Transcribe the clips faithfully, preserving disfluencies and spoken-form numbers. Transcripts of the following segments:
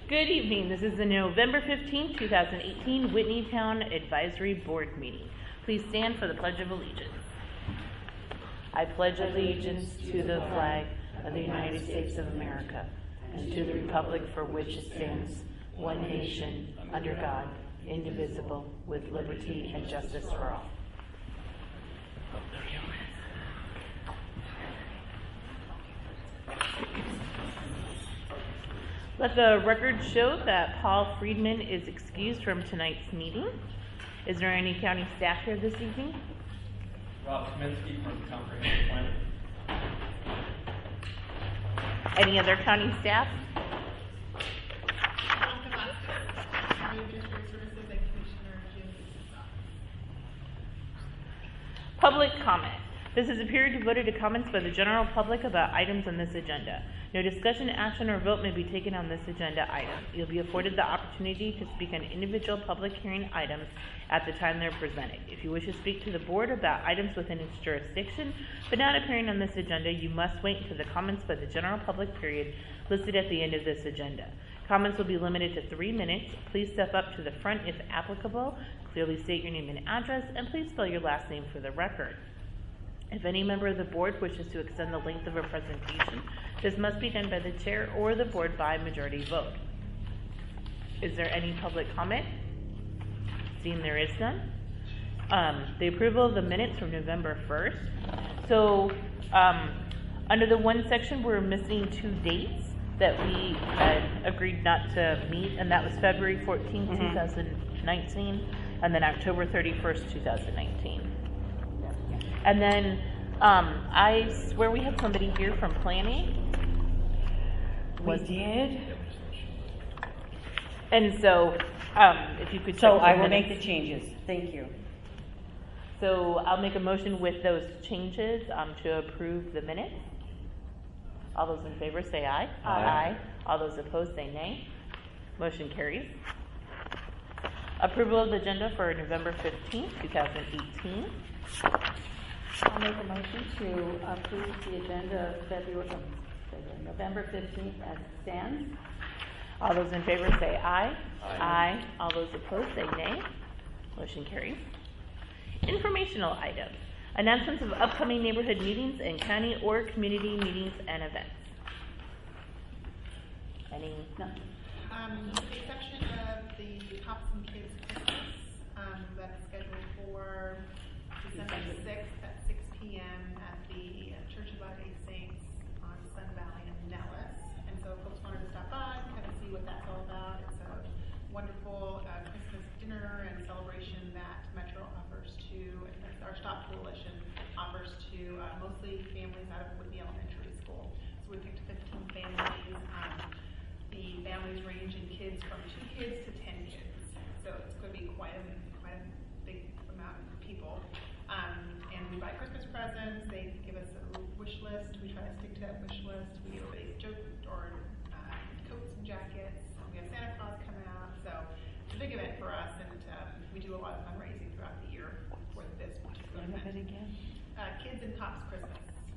Good evening. This is the November fifteenth, two thousand eighteen Whitney Town Advisory Board meeting. Please stand for the Pledge of Allegiance. I pledge allegiance to the flag of the United States of America and to the republic for which it stands, one nation, under God, indivisible, with liberty and justice for all. Let the record show that Paul Friedman is excused from tonight's meeting. Is there any county staff here this evening? Rob Kaminsky from Comprehensive Planning. Any other county staff? Public comment. This is a period devoted to comments by the general public about items on this agenda. No discussion, action, or vote may be taken on this agenda item. You'll be afforded the opportunity to speak on individual public hearing items at the time they're presented. If you wish to speak to the board about items within its jurisdiction, but not appearing on this agenda, you must wait until the comments by the general public period listed at the end of this agenda. Comments will be limited to three minutes. Please step up to the front if applicable, clearly state your name and address, and please spell your last name for the record. If any member of the board wishes to extend the length of a presentation, this must be done by the chair or the board by majority vote. Is there any public comment? Seeing there is none. Um, the approval of the minutes from November first. So um, under the one section, we're missing two dates that we had agreed not to meet, and that was February fourteenth, mm-hmm. two thousand nineteen, and then October thirty-first, two thousand nineteen. And then um, I swear we have somebody here from planning. We did. And so, um, if you could. So I will make the changes. Thank you. So I'll make a motion with those changes um, to approve the minutes. All those in favor say aye. Aye. Aye. All those opposed say nay. Motion carries. Approval of the agenda for November fifteenth, two thousand eighteen. I'll make a motion to approve the agenda of February, February, November fifteenth as it stands. All those in favor say aye. Aye. Aye. All those opposed say nay. Motion carries. Informational items. Announcements of upcoming neighborhood meetings and county or community meetings and events. Any? No. Um, with the exception of the Pops and Kids Christmas, um, that's scheduled for December sixth at six p.m. at the Church of Latter-day Saints on Sun Valley in Nellis. And so folks wanted to stop by and kind of see what that's all about. It's a wonderful uh, Christmas dinner and celebration that Metro offers to, and our Stop Coalition offers to uh, mostly families out of Whitney Elementary School. So we picked fifteen families. Um, the families range in kids from two kids to ten kids. So it's going to be quite a, quite a big amount of people. Um, and we buy Christmas presents. They give us a wish list. We try to stick to that wish list. We give a joke or uh, coats and jackets. We have Santa Claus come out. So it's a big event for us, and um, we do a lot of fundraising throughout the year for this particular event. It again. Uh, Kids and Pops Christmas.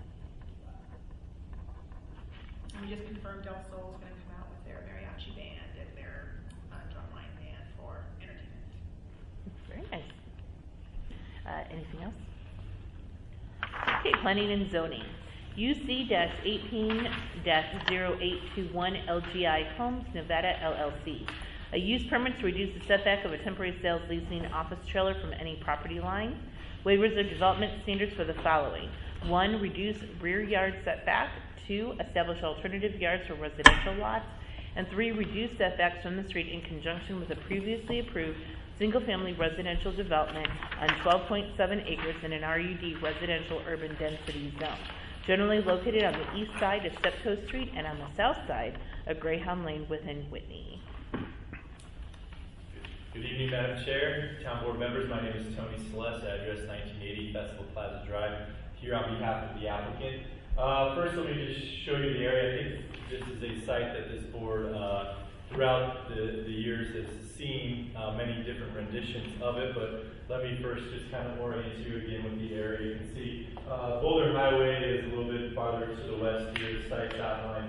And we just confirmed Del Sol's going to come out with their mariachi band and their uh, drumline band for entertainment. Very nice. Uh, anything else? Okay, planning and zoning. U C eighteen oh eight two one L G I Homes, Nevada, L L C. A use permit to reduce the setback of a temporary sales leasing office trailer from any property line. Waivers of development standards for the following. One, reduce rear yard setback. Two, establish alternative yards for residential lots. And three, reduce setbacks from the street in conjunction with a previously approved single-family residential development on twelve point seven acres in an R U D residential urban density zone, generally located on the east side of Steptoe Street and on the south side of Greyhound Lane within Whitney. Good evening, Madam Chair, Town Board members. My name is Tony Celeste, address nineteen eighty Festival Plaza Drive, here on behalf of the applicant. Uh, first, let me just show you the area. I think this is a site that this board, uh, throughout the, the years, has seen uh, many different renditions of it, but let me first just kind of orient you again with the area. You can see uh, Boulder Highway is a little bit farther to the west here. The site's outlined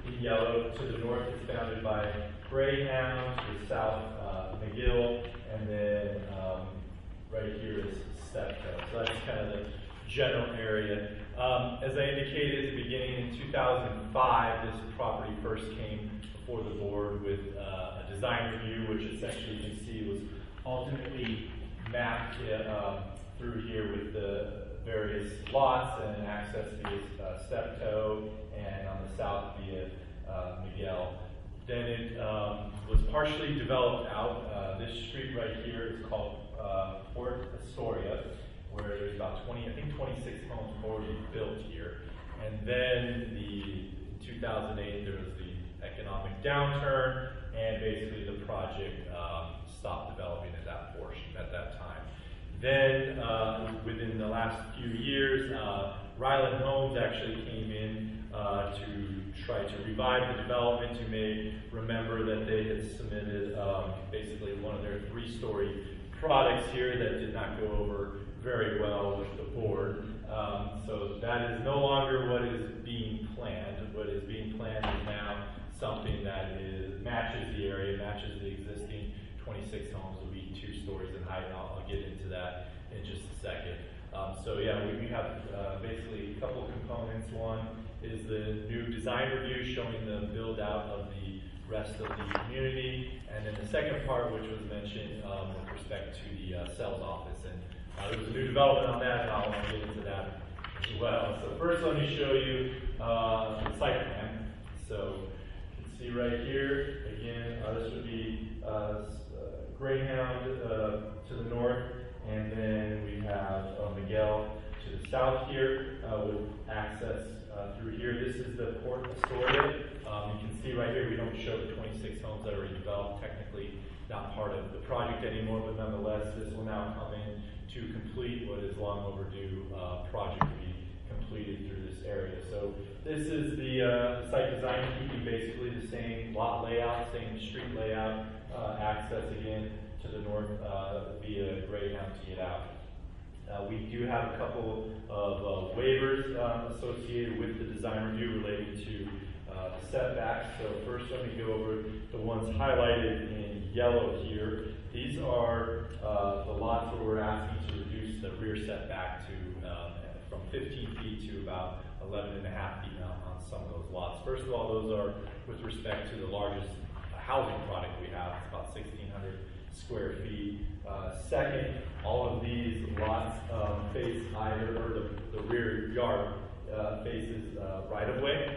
in yellow. To the north, it's bounded by Greyhound. To the south, uh, McGill, and then um, right here is Steptoe. So that's kind of the general area. Um, as I indicated at the beginning, in two thousand five, this property first came before the board with uh, a design review, which essentially you can see was ultimately mapped uh, through here with the various lots and access via uh, Steptoe, and on the south via uh, Miguel. Then it um, was partially developed out. Uh, this street right here is called uh, Port Astoria, where there's about twenty, I think twenty-six homes already built here. And then the, in two thousand eight, there was the economic downturn, and basically the project um, stopped developing at that portion at that time. Then, uh, within the last few years, uh, Ryland Homes actually came in uh, to try to revive the development. You may remember that they had submitted um, basically one of their three-story products here that did not go over very well with the board. Um, so that is no longer what is being planned. What is being planned is now something that is matches the area, matches the existing twenty-six homes. Will be two stories in height. And I'll, I'll get into that in just a second. Um, so yeah, we, we have uh, basically a couple components. One is the new design review showing the build out of the rest of the community, and then the second part, which was mentioned um, with respect to the uh, sales office, and uh, there was a new development on that, and I'll, I'll get into that as well. So first, let me show you uh, the site plan. So you can see right here, again, uh, this would be uh, uh, Greyhound uh, to the north, and then we have uh, Miguel to the south here uh, with access uh, through here. This is the Port Astoria. Um, you can see right here we don't show the twenty-six homes that are already developed, technically not part of the project anymore, but nonetheless this will now come in to complete what is long overdue uh, project to be completed through this area. So this is the uh, site design, keeping basically the same lot layout, same street layout, uh, access again to the north uh, via Greyhound to get out. Uh, we do have a couple of uh, waivers uh, associated with the design review related to uh, setbacks. So first let me go over the ones highlighted in yellow here. These are uh, the lots where we're asking to reduce the rear setback to uh, from fifteen feet to about eleven and a half feet on, on some of those lots. First of all, those are with respect to the largest housing product we have. It's about sixteen hundred square feet. Uh, second, all of these lots um, face either, or the, the rear yard uh, faces uh, right-of-way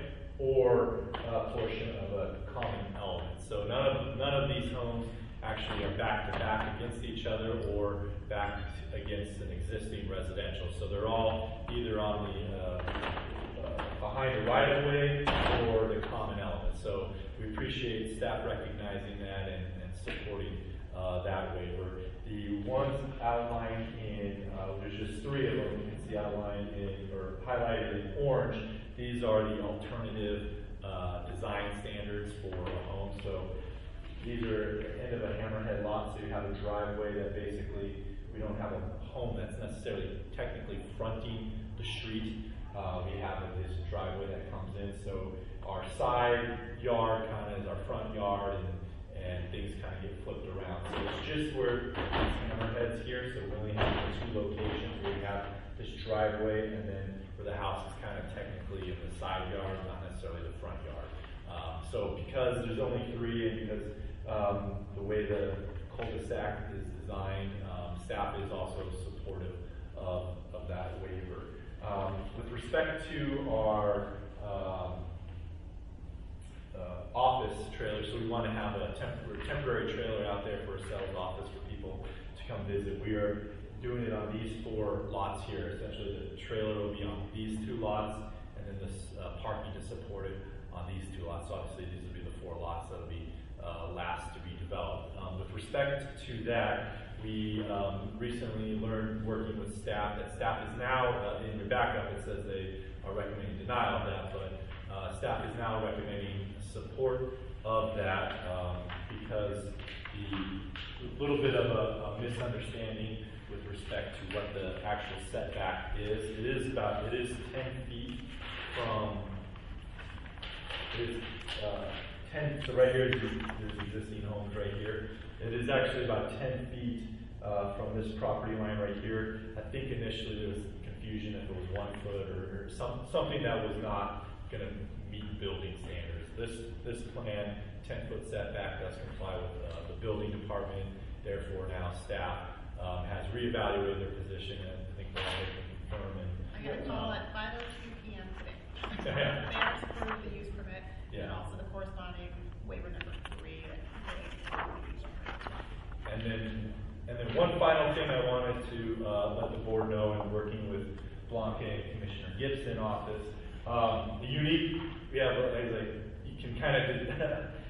or a portion of a common element. So none of none of these homes actually are back to back against each other or back against an existing residential. So they're all either on the uh, uh, behind the right-of-way or the common element. So we appreciate staff recognizing that and, and supporting Uh, that waiver. The ones outlined in, uh, there's just three of them you can see outlined in, or highlighted in orange. These are the alternative uh, design standards for a home. So these are the end of a hammerhead lot, so you have a driveway that basically, we don't have a home that's necessarily technically fronting the street. Uh, we have this driveway that comes in, so our side yard kind of is our front yard, and and things kind of get flipped around. So it's just where these hammerheads here, so we only have two locations where we have this driveway, and then where the house is kind of technically in the side yard, not necessarily the front yard. Um, so because there's only three, and because um, the way the cul-de-sac is designed, um, staff is also supportive of, of that waiver. Um, with respect to our um, Uh, office trailer, so we want to have a temporary, temporary trailer out there for a sales office for people to come visit. We are doing it on these four lots here. Essentially, the trailer will be on these two lots, and then this uh, parking to support it on these two lots. So obviously, these will be the four lots that will be uh, last to be developed. Um, with respect to that, we um, recently learned, working with staff, that staff is now, uh, in your backup, it says they are recommending denial of that, but uh, staff is now recommending support of that um, because the little bit of a, a misunderstanding with respect to what the actual setback is. It is about, it is ten feet from It's uh, ten, so right here is there's existing homes right here. It is actually about ten feet uh, from this property line right here. I think initially there was confusion if it was one foot or, or some, something that was not going to meet building standards. This this plan, ten foot setback, does comply with uh, the building department. Therefore, now staff um, has reevaluated their position, and I think they're all can confirm. And I got a call at five oh two P M today. Yeah. They have approved the use permit, and Yeah. also the corresponding waiver number three. that they approved the use permit. And then, and then one final thing I wanted to uh, let the board know, in working with Blanca and Commissioner Gibson office, um, the unique, we have, a, like, you can kind of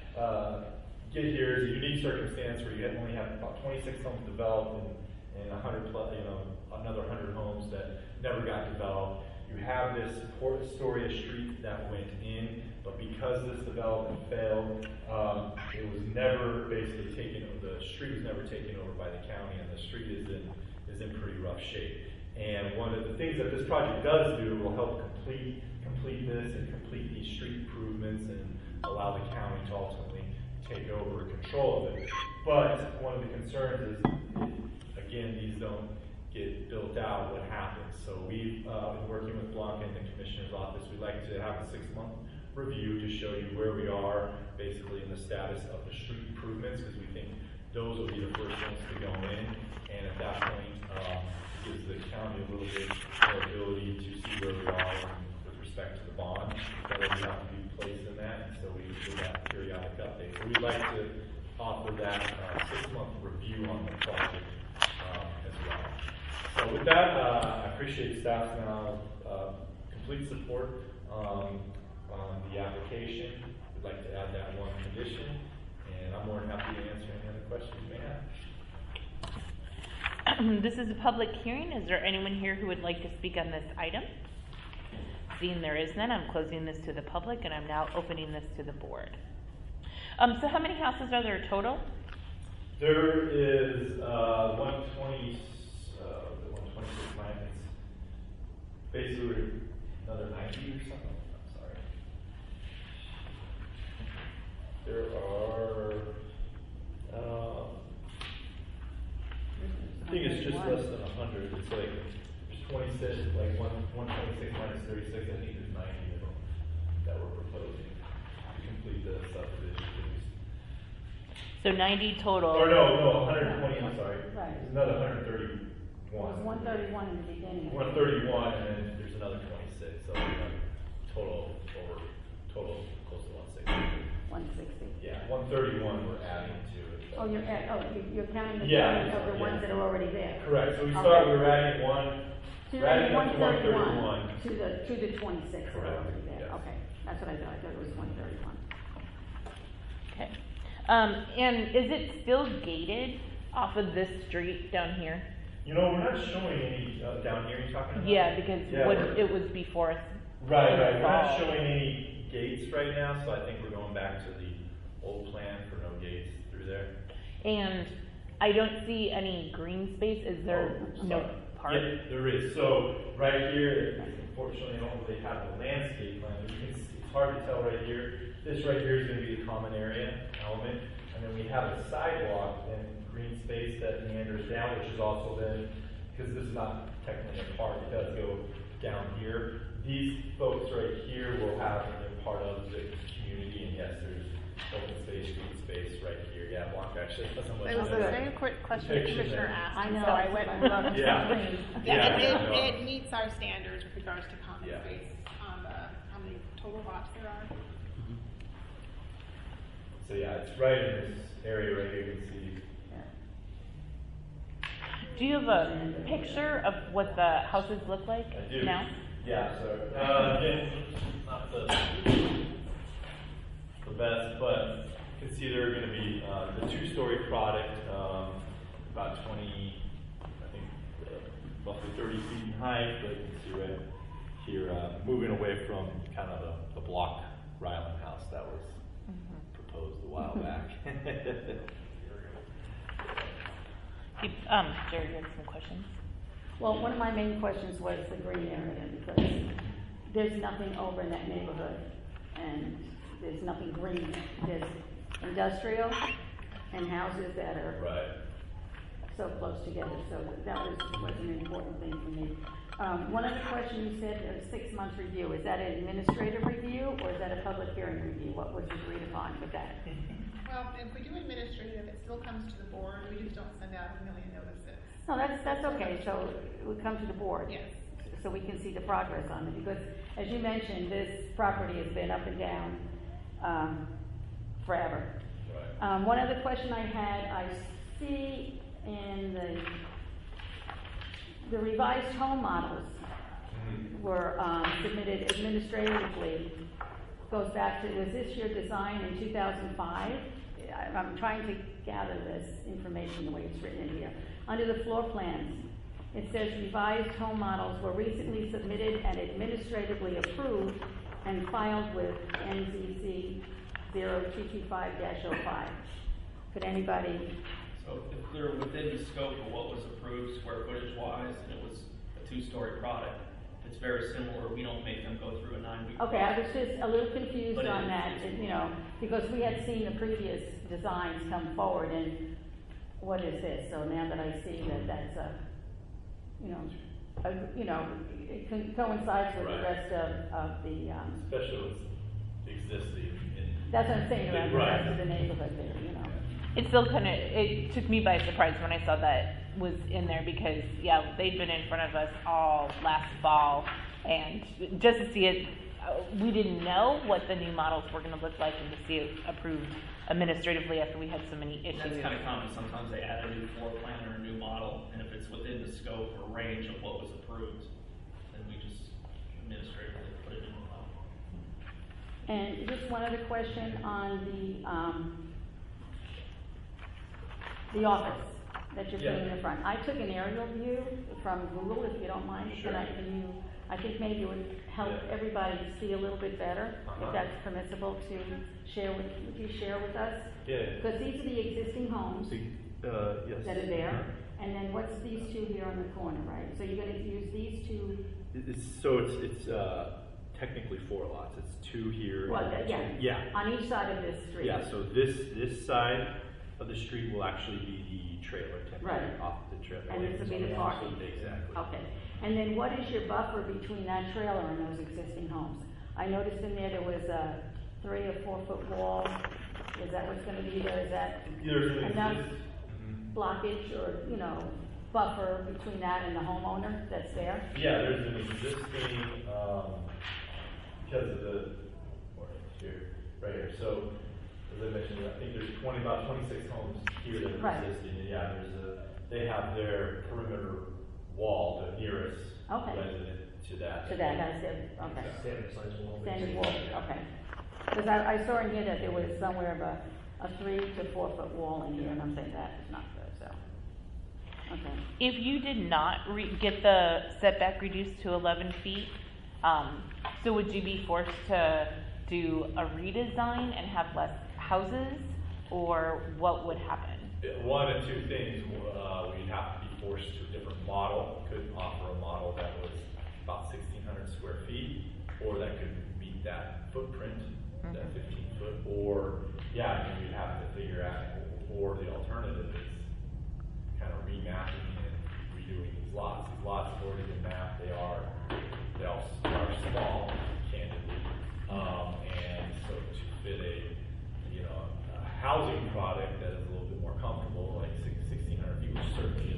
uh, get here is a unique circumstance where you only have about twenty-six homes developed and, and one hundred plus, you know, another one hundred homes that never got developed. You have this Port Astoria street that went in, but because this development failed, um, it was never basically taken over, the street was never taken over by the county, and the street is in, is in pretty rough shape. And one of the things that this project does do will help complete, complete this and complete these street improvements and allow the county to ultimately take over control of it. But one of the concerns is, again, these don't get built out, what happens. So we've uh, been working with Blanca and the Commissioner's office. We'd like to have a six-month review to show you where we are, basically in the status of the street improvements, because we think those will be the first ones to go in. And at that point, um, it gives the county a little bit more ability to see where we are with respect to the bond that will have to be placed in that. And so we do that periodic update. So we'd like to offer that uh, six-month review on the project um, as well. So with that, uh, I appreciate staff's now uh, complete support um, on the application. We'd like to add that one condition, and I'm more than happy to answer any other questions you may have. This is a public hearing. Is there anyone here who would like to speak on this item? Seeing there is none, I'm closing this to the public, and I'm now opening this to the board. Um, so how many houses are there total? There is uh, one twenty, uh, one twenty-six minus, basically another ninety or something. I'm sorry. There are, uh, I think it's just less than a hundred. It's like there's twenty-six, like one one twenty-six minus thirty-six. I think there's ninety of them that we're proposing to complete the subdivision. So ninety total. Or no, no, one hundred twenty, I'm sorry. Right. There's another one hundred It thirty-one. was one thirty-one in the beginning. one thirty-one, and then there's another twenty-six, so we have total over, total close to one sixty. One sixty. Yeah, one thirty-one we're adding to it. Oh, you're at, oh, you- you're counting the, Yeah, of the yeah. ones that are already there. Correct, so we Okay. start, we're adding one, So we're you're adding adding up to one one thirty-one thirty-one. to the, to the twenty-six that are Correct, already there. yes. Okay, that's what I thought, I thought it was one thirty-one. Okay. Um, and is it still gated off of this street down here? You know, we're not showing any, uh, down here, you talking about? Yeah, because Yeah, what we're- it was before. Right, right, we're not installed. showing any gates right now, so I think we're going back to the old plan for no gates through there. And I don't see any green space. Is there Oh, no sorry. park? Yeah, there is. So right here, unfortunately, I don't really have the landscape plan, but you can see, it's hard to tell right here. This right here is going to be the common area element, and then we have a sidewalk and green space that meanders down, which is also then, because this is not technically a park, it does go down here. These folks right here will have, they're part of the community, and yes, there's open space, green space right here. Yeah, Blanca actually has much It was of the that same quick question the depiction Commissioner there. asked, I and know, so I went and looked. Yeah. Yeah, Yeah, it, I know. it, it meets our standards with regards to common Yeah. space on the, how many total lots there are. So yeah, it's right in this area right here, you can see. Do you have a picture of what the houses look like I do. now? Yeah, so, uh, again, not the, the best, but you can see they're gonna be, uh, the two-story product, um, about twenty, I think, uh, roughly thirty feet in height, but you can see right here, uh, moving away from kind of the, the block Ryland house that was proposed a while back. Keep, um, Jerry, you had some questions? Well, one of my main questions was the green area, because there's nothing over in that neighborhood. And there's nothing green. There's industrial and houses that are Right. so close together, so that was, was an important thing for me. Um, one other question, you said a six-month review, is that an administrative review, or is that a public hearing review? What was agreed upon with that? Well, if we do administrative, it still comes to the board, we just don't send out a million notices. No, that's, that's okay, so it would come to the board. Yes. So we can see the progress on it, because as you mentioned, this property has been up and down, um, forever. Right. Um, one other question I had, I see in the, the revised home models Mhm. were, um, submitted administratively, goes back to, was this your design in two thousand five? I'm trying to gather this information the way it's written in here. Under the floor plans, it says revised home models were recently submitted and administratively approved and filed with N Z C zero two two five dash oh five. Could anybody, So if they're within the scope of what was approved square footage wise, and it was a two-story product, it's very similar, we don't make them go through a nine-week. okay, I was just a little confused But it on is- that, and, you know, because we had seen the previous designs come forward, and what is this? So now that I see that that's a, you know, a, you know, it con- coincides with the Right. rest of, of the, um, Especially what's existing in. that's what I'm saying about the Right. rest of the neighborhood there, you know. It still kind of, it took me by surprise when I saw that was in there because, yeah, they'd been in front of us all last fall. And just to see it, uh, we didn't know what the new models were going to look like and to see it approved administratively after we had so many And issues. that's kind of common, sometimes they add a new floor plan or a new model, and if it's within the scope or range of what was approved, then we just administratively put it in the model. And just one other question on the, um, the office that you're putting in the front. I took an aerial view from Google, if you don't mind. Can I, Sure. can you, I think maybe it would help Yeah. everybody see a little bit better, Uh-huh. if that's permissible to share with, would you share with us? Yeah. Because these are the existing homes Uh, yes. that are there, and then what's these two here on the corner, right? So you're gonna use these two, It's, so it's, it's, uh, technically four lots, it's two here. well, and yeah, two- Yeah, on each side of this street. yeah, so this, this side of the street will actually be the trailer, technically, Right. off the trailer. And this will be the parking. Exactly. Okay, and then what is your buffer between that trailer and those existing homes? I noticed in there there was a three or four foot wall, is that what's gonna be there, is that There's an enough exist- Mhm. blockage or, you know, buffer between that and the homeowner that's there? Yeah, there's an existing, um, because of the, or here, right here, so, as I mentioned, I think there's twenty, about twenty-six homes here that Right. are existing, and yeah, there's a, they have their perimeter wall, the nearest Okay. resident to that. To that, I said, okay. Standard size wall. Standard wall, okay. Because I, I saw in here that there was somewhere of a, a three to four foot wall in here, and I'm saying that is not good, so. Okay, If you did not re- get the setback reduced to eleven feet, um, so would you be forced to do a redesign and have less houses, or what would happen? Yeah, One of two things, uh, we'd have to be forced to a different model, could offer a model that was about sixteen hundred square feet, or that could meet that footprint, that Mhm. fifteen foot, or, yeah, I mean, we'd have to figure out, or the alternative is kind of remapping and redoing these lots. These lots have already been mapped, they are, they all are small, candidly, um, and so to fit a, you know, a housing product that is a little bit more comfortable, like sixteen hundred feet, which certainly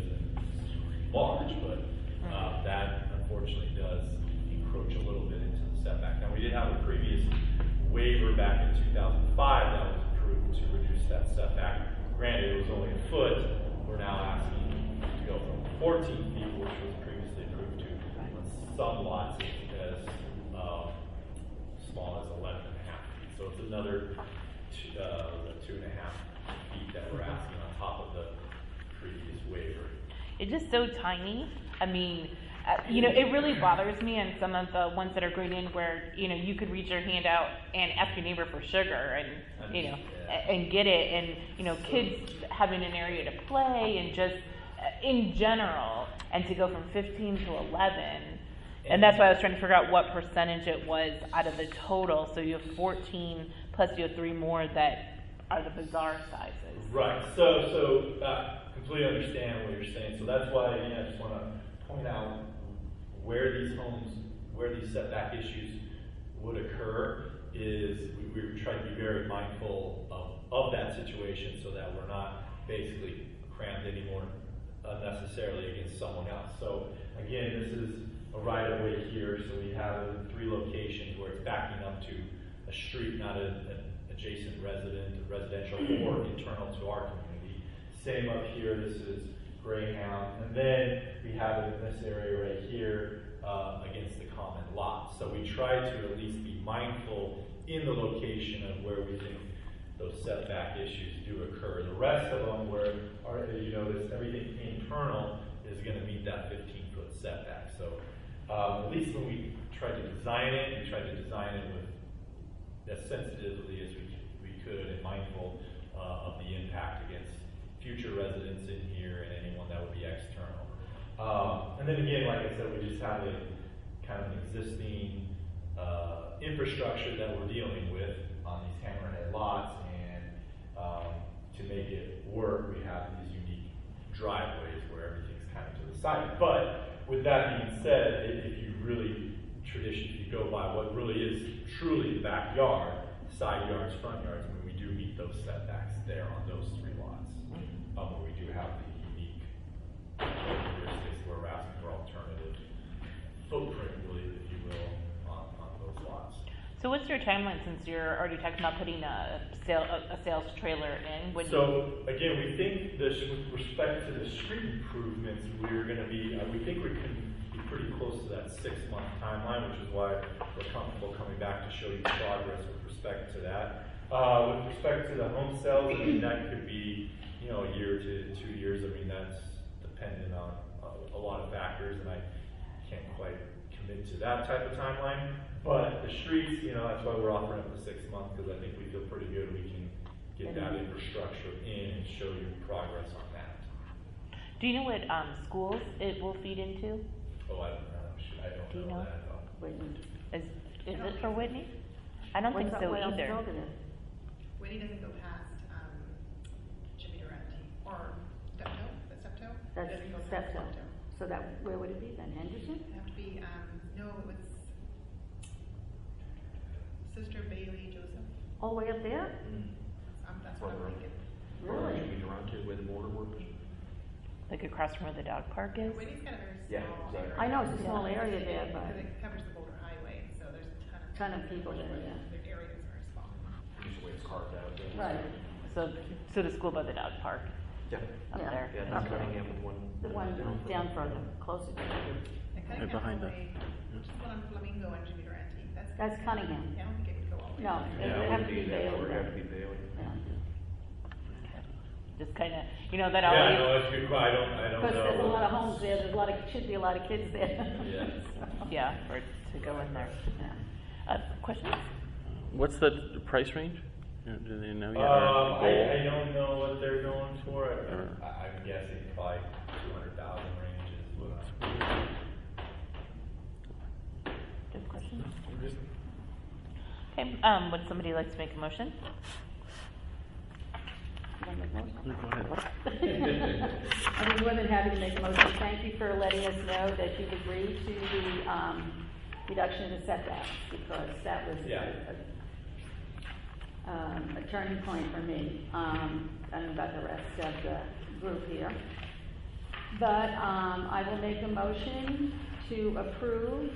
isn't large, but, uh, that unfortunately does encroach a little bit into the setback. Now, we did have a previous waiver back in two thousand five that was approved to reduce that setback. Granted, it was only a foot, we're now asking to go from fourteen feet, which was previously approved, to on some lots as, um, small as eleven and a half feet. So it's another two, uh, two and a half feet that we're asking on top of the previous waiver. It's just so tiny. I mean, uh, you know, it really bothers me on some of the ones that are going in where, you know, you could reach your hand out and ask your neighbor for sugar and, you know, Yeah. a- and get it. And, you know, kids having an area to play and just uh, in general, and to go from fifteen to eleven. And that's why I was trying to figure out what percentage it was out of the total. So you have fourteen plus you have three more that are the bizarre sizes. Right, so, so, uh, completely understand what you're saying, so that's why, again, I just wanna point out where these homes, where these setback issues would occur, is we, we try to be very mindful of, of that situation, so that we're not basically crammed anymore unnecessarily against someone else. So, again, this is a right-of-way here, so we have three locations where it's backing up to a street, not a, an adjacent resident, residential, or internal to our community. Same up here, this is Greyhound, and then we have it in this area right here uh, against the common lot. So we try to at least be mindful in the location of where we think those setback issues do occur. The rest of them, where are, you know, this, everything internal is going to meet that fifteen foot setback. So um, at least when we try to design it, we try to design it with as sensitively as we, we could and mindful uh, of the impact against future residents in here and anyone that would be external. Um, and then again, like I said, we just have a kind of an existing uh, infrastructure that we're dealing with on these hammerhead lots, and um, to make it work, we have these unique driveways where everything's kind of to the side. But with that being said, if if you really tradition, if you go by what really is truly the backyard, side yards, front yards, I mean, we do meet those setbacks there on those three lots. Um, where we do have the unique characteristics where we're asking for alternative footprint, really, if you will, on, on those lots. So what's your timeline, since you're already talking about putting a sale, a, a sales trailer in? When So again, we think this, with respect to the street improvements, we're going to be, uh, we think we can be pretty close to that six-month timeline, which is why we're comfortable coming back to show you progress with respect to that. Uh, with respect to the home sales, I mean, that could be, you know, a year to two years. I mean, that's dependent on a, a lot of factors, and I can't quite commit to that type of timeline. But the streets, you know, that's why we're offering up to six months, because I think we feel pretty good we can get that infrastructure in and show you progress on that. do you know what um, schools it will feed into? Oh, I don't know. I don't Do you know, know? that. though. Whitney. Is is it for Whitney? I don't think What's so up- what else either. is over there? Whitney doesn't go past, um, Jimmy Durante, or Steptoe, the Steptoe? That's It doesn't go past Steptoe. Steptoe. So that, where would it be then? Henderson? It'd have to be, um, no, it was Sister Bailey Joseph, All the way up there? um, that's what I'm Further up. thinking. Really? Jimmy Durante, where the border workers. Like across from where the dog park is? Whitney's got a very Yeah, small exactly. area. I know it's a small area there, Because but it covers the Boulder Highway, so there's a ton of. Ton of people there, yeah. The area is very small. Usually it's carved out. there. right, So, so the school by the dog park Yeah. up Yeah. there. Yeah, that's Okay. Cunningham with one. the one down further, closer to you. And Cunningham behind that. Highway, just one on Flamingo and Jimmy Durante, that's. That's Cunningham. Yeah, I don't think it would go all the way. No, down. it Yeah, would have to be that, Bailey. or it then. have to be Bailey. Yeah. Just kind of, you know, that Yeah, always. no, that's a good. I don't. I don't know. Because there's a lot of homes there, there's a lot of, should be a lot of kids there. Yeah. Yeah, for it to go in there. Yeah. Uh, questions? What's the price range? Do they know yet? Um, or I, I don't know what they're going for. I, Or- I, I'm guessing probably two hundred thousand range is what I'm. Good question. Okay, um, would somebody like to make a motion? Wanna make a motion? Go ahead. I'd be more than happy to make a motion. Thank you for letting us know that you've agreed to the, um, reduction of the setbacks, because that was Yeah. a, um, a turning point for me. Um, I don't know about the rest of the group here. But, um, I will make a motion to approve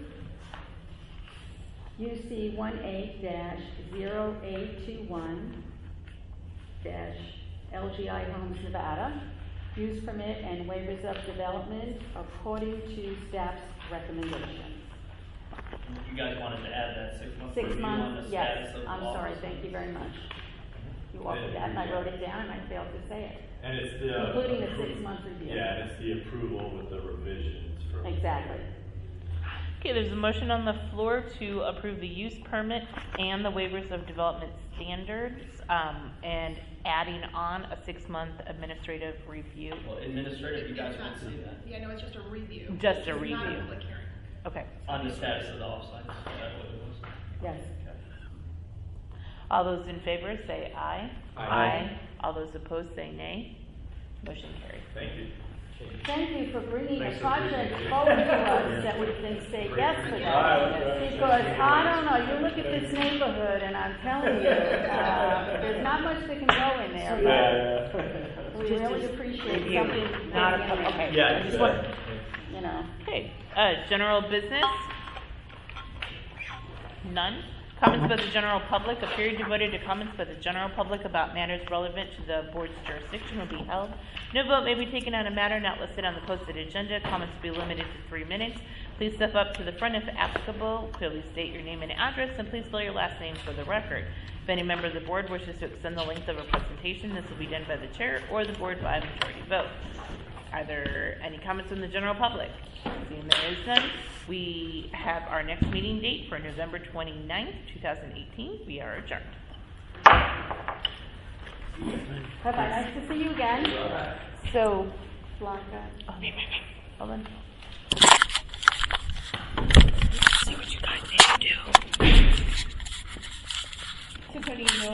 U C one eight dash zero eight two one dash L G I Homes Nevada, use permit and waivers of development according to staff's recommendation. You guys wanted to add that six month Six review on the months, yes, status of the I'm law? sorry, thank you very much. You offered that, and I wrote it down, and I failed to say it. And it's the. Including a appro- six-month review. Yeah, and it's the approval with the revisions from. Exactly. Okay, there's a motion on the floor to approve the use permit and the waivers of development standards, um, and adding on a six-month administrative review. Well, administrative, you guys It's want not- to see that? Yeah, no, it's just a review. Just a It's not review. public hearing. Okay. On the status of the offsites, is that what it was? Yes. All those in favor say aye. Aye. All those opposed say nay. Motion carries. Thank you. Thank you for bringing a Thanks for project appreciating it. forward to us that we can say yes to that. Because I don't know, you look at this neighborhood and I'm telling you, uh, there's not much that can go in there, but we really appreciate Review, something. not a being in public- there, okay. Yeah, I just want- exactly. You know. Okay, uh, general business? None. Comments by the general public. A period devoted to comments by the general public about matters relevant to the board's jurisdiction will be held. No vote may be taken on a matter not listed on the posted agenda. Comments will be limited to three minutes. Please step up to the front if applicable. Clearly state your name and address, and please spell your last name for the record. If any member of the board wishes to extend the length of a presentation, this will be done by the chair or the board by a majority vote. Are there any comments from the general public? Seeing there is none, we have our next meeting date for November twenty-ninth, two thousand eighteen. We are adjourned. Bye-bye, nice to see you again. So, Blanca. oh, hold on. See what you guys need to do. So, Tony, you know